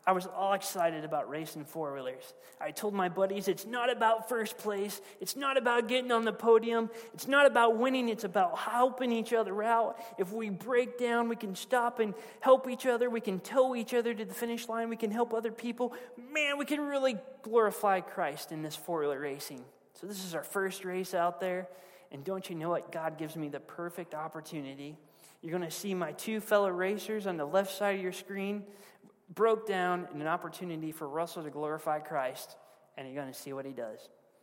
I was all excited about racing four-wheelers. I told my buddies, it's not about first place. It's not about getting on the podium. It's not about winning. It's about helping each other out. If we break down, we can stop and help each other. We can tow each other to the finish line. We can help other people. Man, we can really glorify Christ in this four-wheeler racing. So this is our first race out there. And don't you know what? God gives me the perfect opportunity. You're going to see my two fellow racers on the left side of your screen broke down in an opportunity for Russell to glorify Christ, and you're going to see what he does.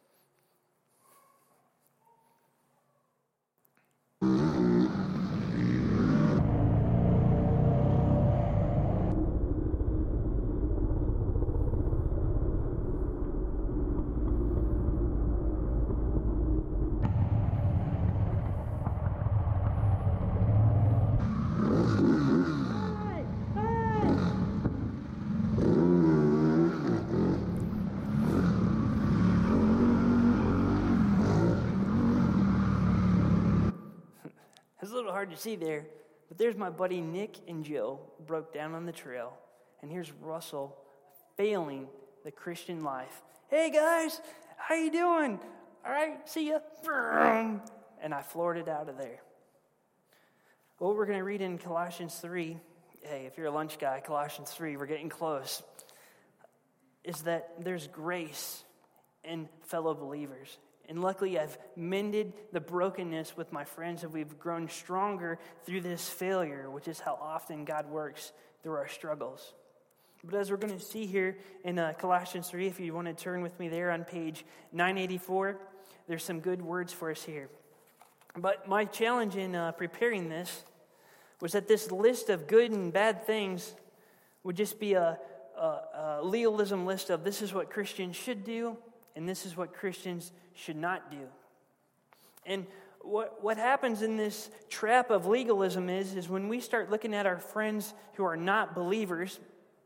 It's a little hard to see there, but there's my buddy Nick and Joe broke down on the trail, and here's Russell failing the Christian life. Hey guys, how you doing? All right, see ya. And I floored it out of there. What we're going to read in Colossians three, hey, if you're a lunch guy, Colossians three, we're getting close, is that there's grace in fellow believers. And luckily, I've mended the brokenness with my friends, and we've grown stronger through this failure, which is how often God works through our struggles. But as we're going to see here in uh, Colossians three, if you want to turn with me there on page nine eighty-four, there's some good words for us here. But my challenge in uh, preparing this was that this list of good and bad things would just be a, a, a legalism list of this is what Christians should do, and this is what Christians should not do. And what what happens in this trap of legalism is, is when we start looking at our friends who are not believers,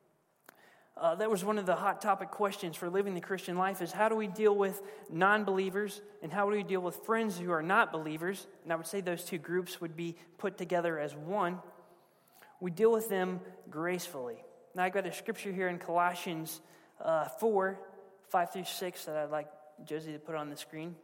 uh, that was one of the hot topic questions for living the Christian life is how do we deal with non-believers and how do we deal with friends who are not believers? And I would say those two groups would be put together as one. We deal with them gracefully. Now I've got a scripture here in Colossians uh, four, five through six that I'd like Josie to put on the screen.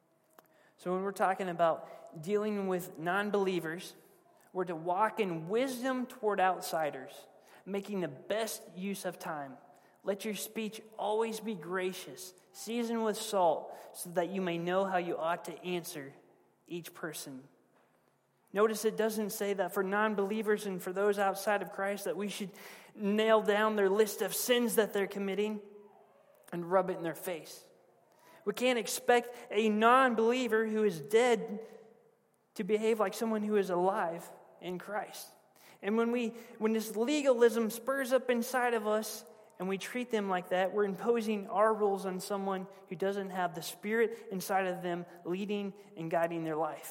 So when we're talking about dealing with non-believers, we're to walk in wisdom toward outsiders, making the best use of time. Let your speech always be gracious, seasoned with salt, so that you may know how you ought to answer each person. Notice it doesn't say that for non-believers and for those outside of Christ that we should nail down their list of sins that they're committing and rub it in their face. We can't expect a non-believer who is dead to behave like someone who is alive in Christ. And when we, when this legalism spurs up inside of us and we treat them like that, we're imposing our rules on someone who doesn't have the Spirit inside of them leading and guiding their life.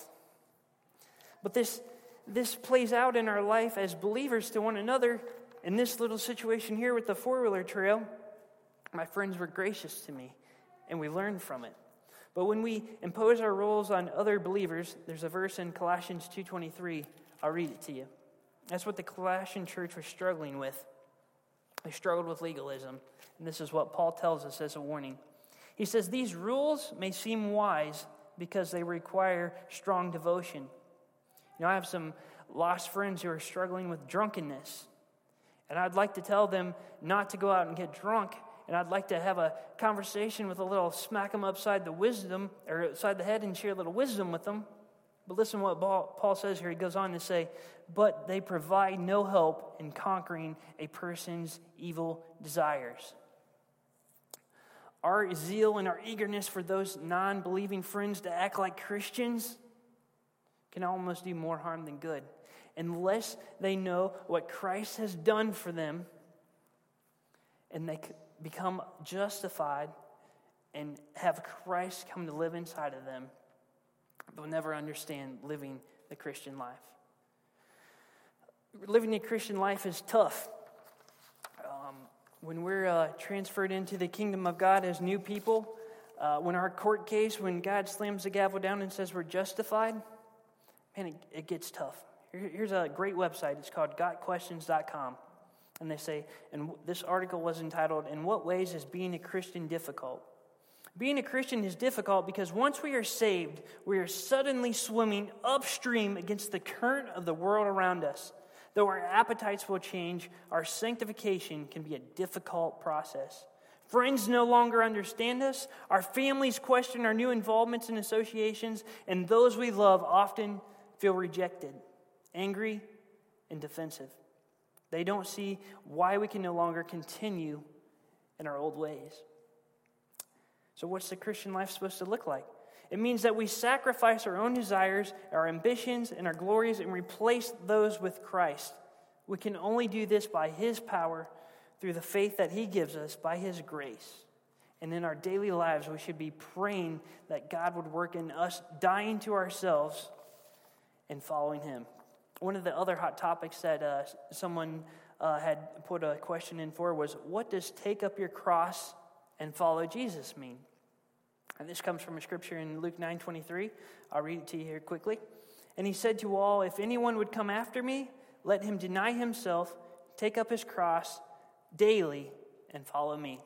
But this, this plays out in our life as believers to one another. In this little situation here with the four-wheeler trail, my friends were gracious to me, and we learned from it. But when we impose our rules on other believers, there's a verse in Colossians two twenty-three. I'll read it to you. That's what the Colossian church was struggling with. They struggled with legalism. And this is what Paul tells us as a warning. He says, these rules may seem wise because they require strong devotion. You know, I have some lost friends who are struggling with drunkenness. And I'd like to tell them not to go out and get drunk. And I'd like to have a conversation with a little smack them upside the wisdom, or upside the head and share a little wisdom with them. But listen what Paul says here. He goes on to say, but they provide no help in conquering a person's evil desires. Our zeal and our eagerness for those non-believing friends to act like Christians can almost do more harm than good, unless they know what Christ has done for them and they become justified and have Christ come to live inside of them. They'll never understand living the Christian life. Living the Christian life is tough. Um, when we're uh, transferred into the kingdom of God as new people, uh, when our court case, when God slams the gavel down and says we're justified, man, it, it gets tough. Here, here's a great website. It's called got questions dot com. And they say, and this article was entitled, "In What Ways is Being a Christian Difficult?" Being a Christian is difficult because once we are saved, we are suddenly swimming upstream against the current of the world around us. Though our appetites will change, our sanctification can be a difficult process. Friends no longer understand us, our families question our new involvements and associations, and those we love often feel rejected, angry, and defensive. They don't see why we can no longer continue in our old ways. So what's the Christian life supposed to look like? It means that we sacrifice our own desires, our ambitions, and our glories and replace those with Christ. We can only do this by His power through the faith that He gives us by His grace. And in our daily lives, we should be praying that God would work in us, dying to ourselves and following Him. One of the other hot topics that uh, someone uh, had put a question in for was, what does take up your cross and follow Jesus mean? And this comes from a scripture in Luke nine twenty-three. I'll read it to you here quickly. "And He said to all, if anyone would come after me, let him deny himself, take up his cross daily, and follow me."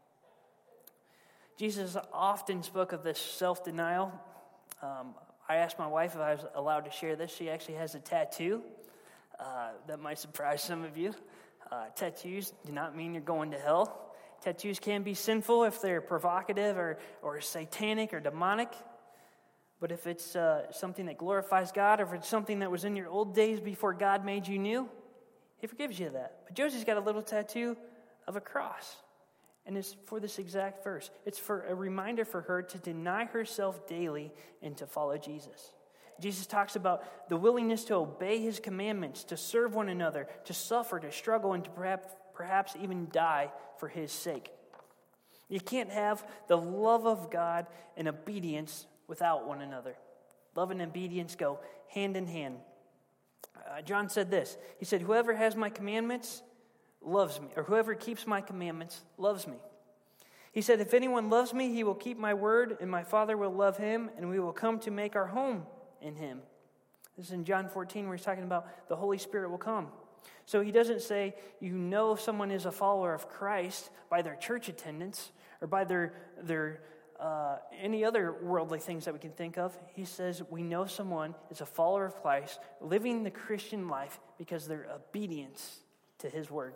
Jesus often spoke of this self-denial. Um, I asked my wife if I was allowed to share this. She actually has a tattoo. Uh, that might surprise some of you. Uh, tattoos do not mean you're going to hell. Tattoos can be sinful if they're provocative or, or satanic or demonic. But if it's uh, something that glorifies God, or if it's something that was in your old days before God made you new, He forgives you that. But Josie's got a little tattoo of a cross. And it's for this exact verse. It's for a reminder for her to deny herself daily and to follow Jesus. Jesus talks about the willingness to obey His commandments, to serve one another, to suffer, to struggle, and to perhaps, perhaps even die for His sake. You can't have the love of God and obedience without one another. Love and obedience go hand in hand. Uh, John said this. He said, "Whoever has my commandments loves me," or "whoever keeps my commandments loves me." He said, "If anyone loves me, he will keep my word, and my Father will love him, and we will come to make our home in him." This is in John fourteen, where He's talking about the Holy Spirit will come. So He doesn't say you know if someone is a follower of Christ by their church attendance or by their their uh, any other worldly things that we can think of. He says we know someone is a follower of Christ, living the Christian life because of their obedience to His word.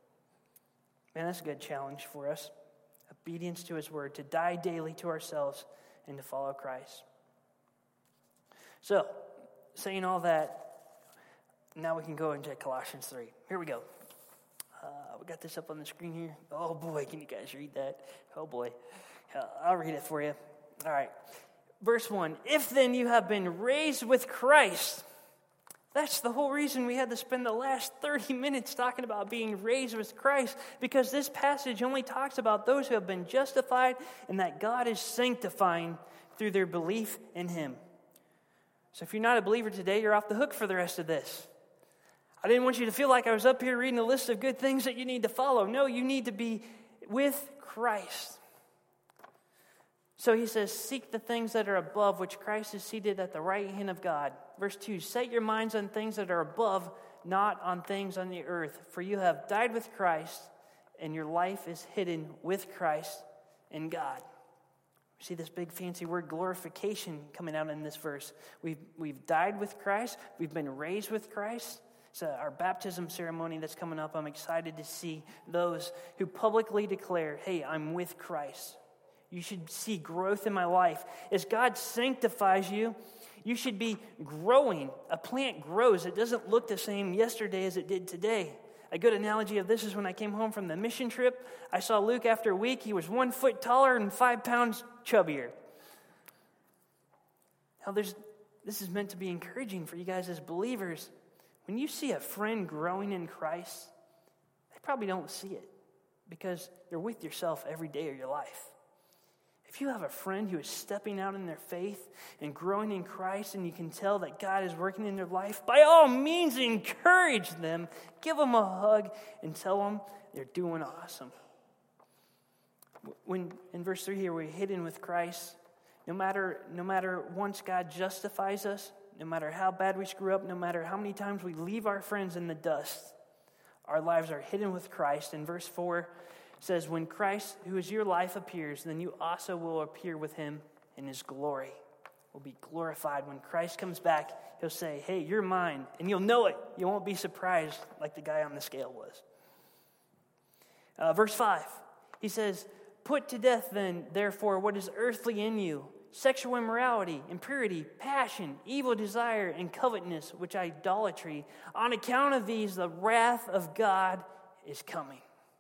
Man, that's a good challenge for us. Obedience to His word, to die daily to ourselves and to follow Christ. So, saying all that, now we can go into Colossians three. Here we go. Uh, we got this up on the screen here. Oh boy, can you guys read that? Oh boy. Uh, I'll read it for you. All right. Verse one. "If then you have been raised with Christ." That's the whole reason we had to spend the last thirty minutes talking about being raised with Christ, because this passage only talks about those who have been justified and that God is sanctifying through their belief in Him. So if you're not a believer today, you're off the hook for the rest of this. I didn't want you to feel like I was up here reading a list of good things that you need to follow. No, you need to be with Christ. So He says, "Seek the things that are above, which Christ is seated at the right hand of God." Verse two, "Set your minds on things that are above, not on things on the earth. For you have died with Christ, and your life is hidden with Christ in God." See this big fancy word glorification coming out in this verse. We've, we've died with Christ. We've been raised with Christ. So our baptism ceremony that's coming up, I'm excited to see those who publicly declare, "Hey, I'm with Christ." You should see growth in my life. As God sanctifies you, you should be growing. A plant grows. It doesn't look the same yesterday as it did today. A good analogy of this is when I came home from the mission trip. I saw Luke after a week. He was one foot taller and five pounds chubbier. Now, there's, this is meant to be encouraging for you guys as believers. When you see a friend growing in Christ, they probably don't see it because you're with yourself every day of your life. If you have a friend who is stepping out in their faith and growing in Christ, and you can tell that God is working in their life, by all means encourage them, give them a hug, and tell them they're doing awesome. When in verse three here, we're hidden with Christ. No matter, no matter once God justifies us, no matter how bad we screw up, no matter how many times we leave our friends in the dust, Our lives are hidden with Christ. And verse four says, when Christ, who is your life, appears, then you also will appear with him in his glory. Will be glorified. When Christ comes back, he'll say, hey, you're mine. And you'll know it. You won't be surprised like the guy on the scale was. Uh, verse five, he says, put to death then, therefore, what is earthly in you, sexual immorality, impurity, passion, evil desire, and covetousness, which idolatry. On account of these, the wrath of God is coming.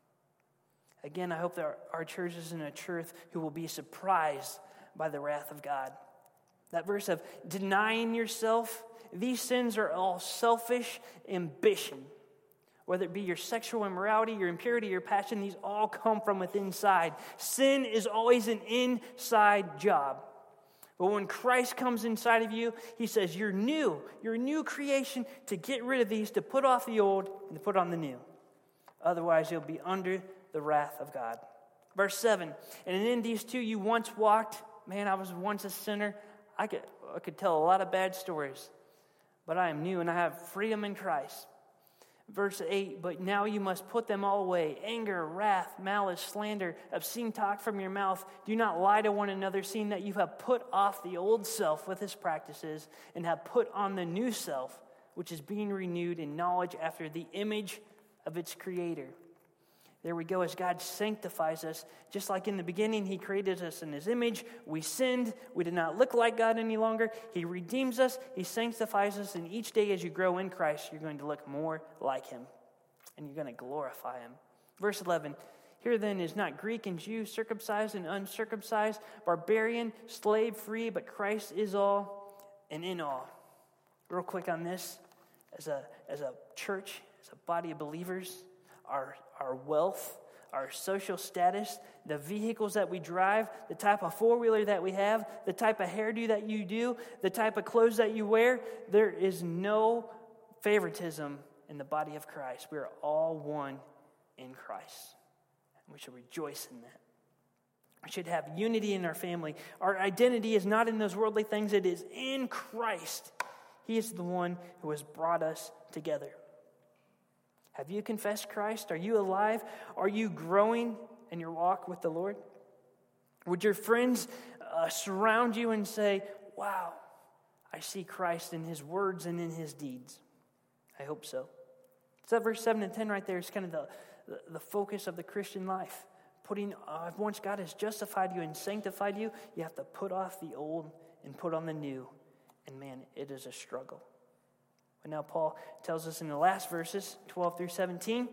Again, I hope that our, our church isn't a church who will be surprised by the wrath of God. That verse of denying yourself, these sins are all selfish ambition. Whether it be your sexual immorality, your impurity, your passion, these all come from within inside. Sin is always an inside job. But when Christ comes inside of you, he says, you're new. You're a new creation to get rid of these, to put off the old and to put on the new. Otherwise, you'll be under the wrath of God. Verse seven, and in these two you once walked. Man, I was once a sinner. I could, I could tell a lot of bad stories. But I am new and I have freedom in Christ. Verse eight, but now you must put them all away. Anger, wrath, malice, slander, obscene talk from your mouth. Do not lie to one another, seeing that you have put off the old self with its practices and have put on the new self, which is being renewed in knowledge after the image of its creator. There we go, as God sanctifies us. Just like in the beginning, he created us in his image. We sinned. We did not look like God any longer. He redeems us. He sanctifies us. And each day as you grow in Christ, you're going to look more like him. And you're going to glorify him. Verse eleven, here then is not Greek and Jew, circumcised and uncircumcised, barbarian, slave free, but Christ is all and in all. Real quick on this, as a, as a church, as a body of believers, Our, our wealth, our social status, the vehicles that we drive, the type of four-wheeler that we have, the type of hairdo that you do, the type of clothes that you wear, there is no favoritism in the body of Christ. We are all one in Christ. We should rejoice in that. We should have unity in our family. Our identity is not in those worldly things. It is in Christ. He is the one who has brought us together. Have you confessed Christ? Are you alive? Are you growing in your walk with the Lord? Would your friends uh, surround you and say, wow, I see Christ in his words and in his deeds? I hope so. So verse seven and ten right there is kind of the, the, the focus of the Christian life. Putting, uh, once God has justified you and sanctified you, you have to put off the old and put on the new. And man, it is a struggle. But now Paul tells us in the last verses, twelve through seventeen,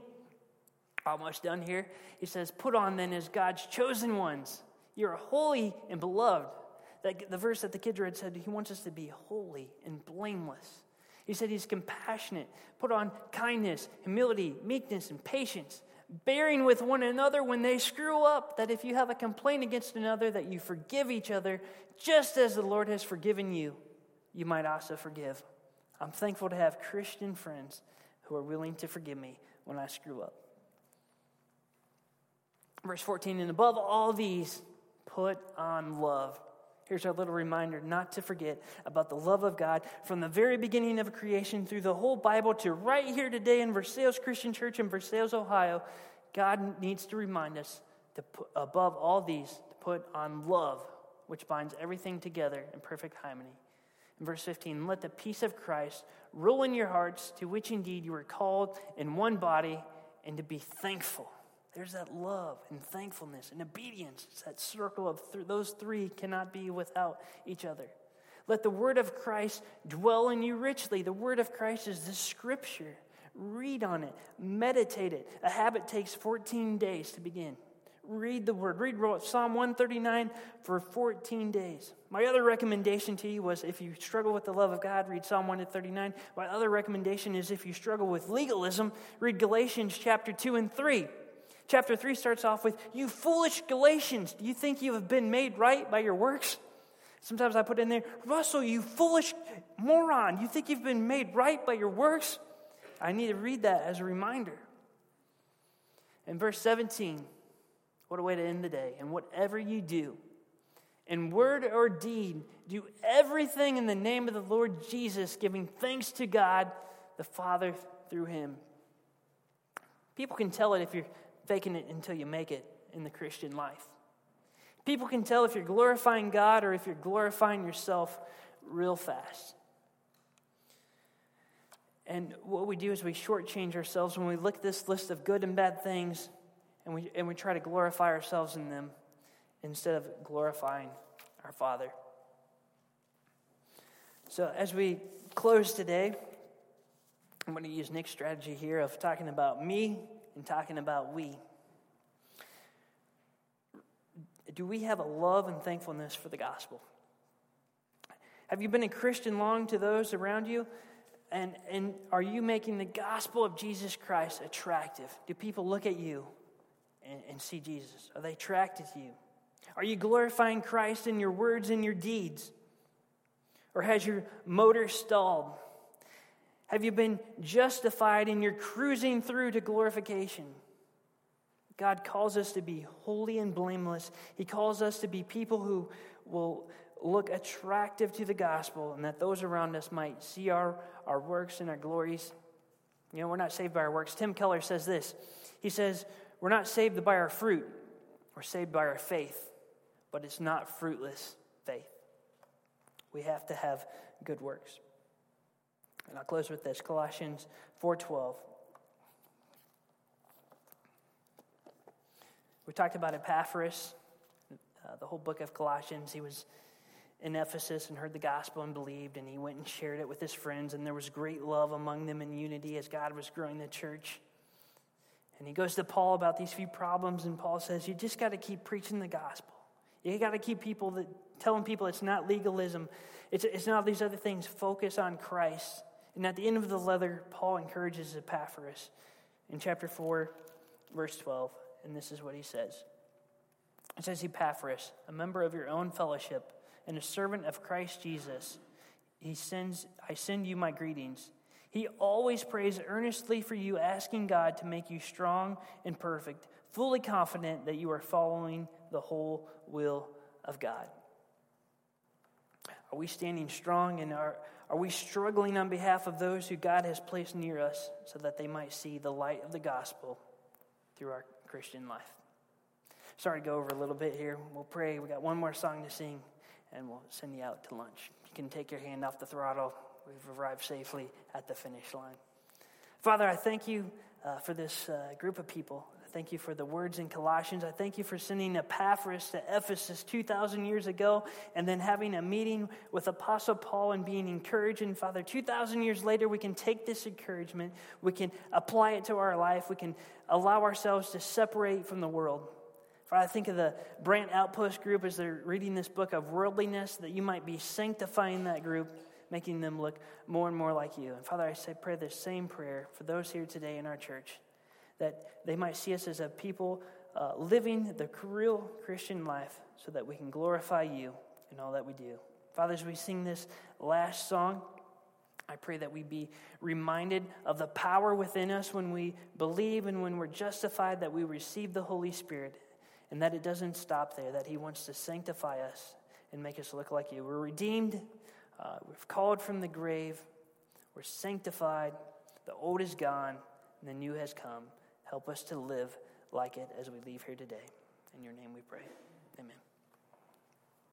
almost done here. He says, put on then as God's chosen ones. You're holy and beloved. That, the verse that the kids read said he wants us to be holy and blameless. He said he's compassionate. Put on kindness, humility, meekness, and patience. Bearing with one another when they screw up. That if you have a complaint against another, that you forgive each other just as the Lord has forgiven you. You might also forgive. I'm thankful to have Christian friends who are willing to forgive me when I screw up. Verse fourteen, and above all these, put on love. Here's our little reminder not to forget about the love of God from the very beginning of creation through the whole Bible to right here today in Versailles Christian Church in Versailles, Ohio. God needs to remind us to put, above all these, to put on love, which binds everything together in perfect harmony. In verse fifteen, let the peace of Christ rule in your hearts, to which indeed you were called in one body, and to be thankful. There's that love and thankfulness and obedience. It's that circle of th- those three cannot be without each other. Let the word of Christ dwell in you richly. The word of Christ is the scripture. Read on it. Meditate it. A habit takes fourteen days to begin. Read the word. Read Psalm one thirty-nine for fourteen days. My other recommendation to you was if you struggle with the love of God, read Psalm one thirty-nine. My other recommendation is if you struggle with legalism, read Galatians chapter two and three. Chapter three starts off with, you foolish Galatians, do you think you have been made right by your works? Sometimes I put in there, Russell, you foolish moron, you think you've been made right by your works? I need to read that as a reminder. In verse seventeen, what a way to end the day. And whatever you do, in word or deed, do everything in the name of the Lord Jesus, giving thanks to God the Father through him. People can tell it if you're faking it until you make it in the Christian life. People can tell if you're glorifying God or if you're glorifying yourself real fast. And what we do is we shortchange ourselves when we look at this list of good and bad things and we and we try to glorify ourselves in them instead of glorifying our Father. So as we close today, I'm going to use Nick's strategy here of talking about me and talking about we. Do we have a love and thankfulness for the gospel? Have you been a Christian long to those around you? And, and are you making the gospel of Jesus Christ attractive? Do people look at you and, and see Jesus? Are they attracted to you? Are you glorifying Christ in your words and your deeds? Or has your motor stalled? Have you been justified and you're cruising through to glorification? God calls us to be holy and blameless. He calls us to be people who will look attractive to the gospel and that those around us might see our, our works and our glories. You know, we're not saved by our works. Tim Keller says this. He says, we're not saved by our fruit. We're saved by our faith. But it's not fruitless faith. We have to have good works. And I'll close with this. Colossians four twelve. We talked about Epaphras, uh, the whole book of Colossians. He was in Ephesus and heard the gospel and believed, and he went and shared it with his friends, and there was great love among them in unity as God was growing the church. And he goes to Paul about these few problems, and Paul says, you just got to keep preaching the gospel. You got to keep people that telling people it's not legalism. It's, it's not these other things. Focus on Christ. And at the end of the letter, Paul encourages Epaphras in chapter four, verse twelve. And this is what he says. It says, Epaphras, a member of your own fellowship and a servant of Christ Jesus, he sends, I send you my greetings. He always prays earnestly for you, asking God to make you strong and perfect, fully confident that you are following the whole will of God. Are we standing strong and are, are we struggling on behalf of those who God has placed near us so that they might see the light of the gospel through our Christian life? Sorry to go over a little bit here. We'll pray. We got one more song to sing, and we'll send you out to lunch. You can take your hand off the throttle. We've arrived safely at the finish line. Father, I thank you uh, for this uh, group of people. I thank you for the words in Colossians. I thank you for sending Epaphras to Ephesus two thousand years ago and then having a meeting with Apostle Paul and being encouraged. And Father, two thousand years later, we can take this encouragement. We can apply it to our life. We can allow ourselves to separate from the world. Father, I think of the Brant Outpost group as they're reading this book of worldliness, that you might be sanctifying that group, making them look more and more like you. And Father, I say, pray this same prayer for those here today in our church, that they might see us as a people uh, living the real Christian life so that we can glorify you in all that we do. Father, as we sing this last song, I pray that we be reminded of the power within us when we believe and when we're justified, that we receive the Holy Spirit, and that it doesn't stop there, that he wants to sanctify us and make us look like you. We're redeemed. Uh, we're called from the grave. We're sanctified. The old is gone, and the new has come. Help us to live like it as we leave here today. In your name we pray. Amen.